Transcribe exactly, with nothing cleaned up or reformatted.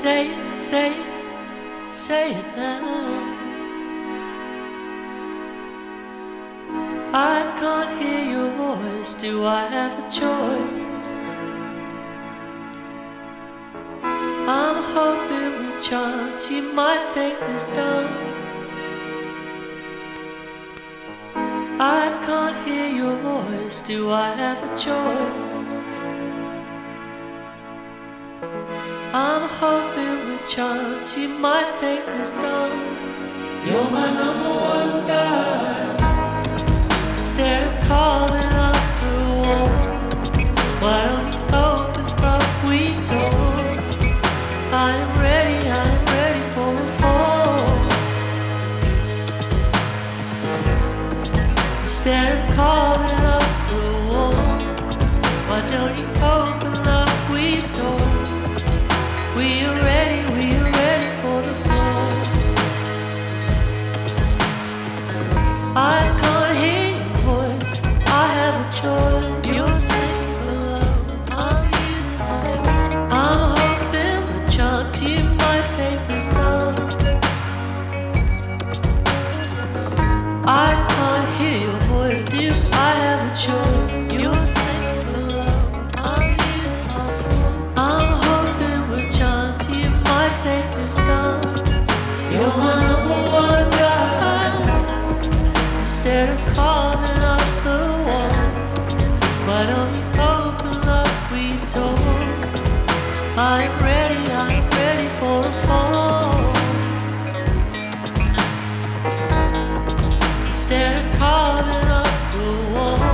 Say it, say it, say it now. I can't hear your voice, do I have a choice? I'm hoping with chance you might take this dance. I can't hear your voice, do I have a choice? I'm hoping with chance you might take this dance. You're my number one guy. Instead of calling up the wall, why don't you open up, we talk? I'm ready, I'm ready for a fall. Instead of calling up the wall, why don't you open up, we talk? We are ready, we are ready for the fall. I can't hear your voice, I have a choice. You're sinking below, I'm using my phone. I'm hoping with chance you might take this down. I can't hear your voice, do I have a choice? You're sinking below, I'm using my phone. I'm hoping with chance you might take this down. You're my number one guy. Instead of calling up the wall, why don't you open up, we talk? I'm ready, I'm ready for a fall. Instead of calling up the wall,